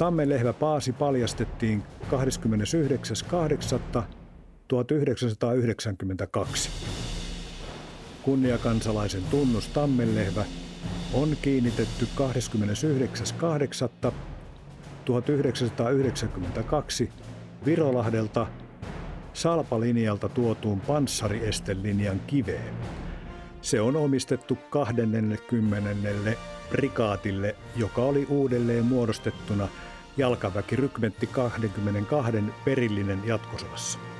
Tammenlehvä Paasi paljastettiin 29.8.1992. Kunniakansalaisen tunnus Tammenlehvä on kiinnitetty 29.8.1992 Virolahdelta Salpalinjalta tuotuun panssariestelinjan kiveen. Se on omistettu 20. prikaatille, joka oli uudelleen muodostettuna jalkaväkirykmentti 22 perillinen jatkosodassa.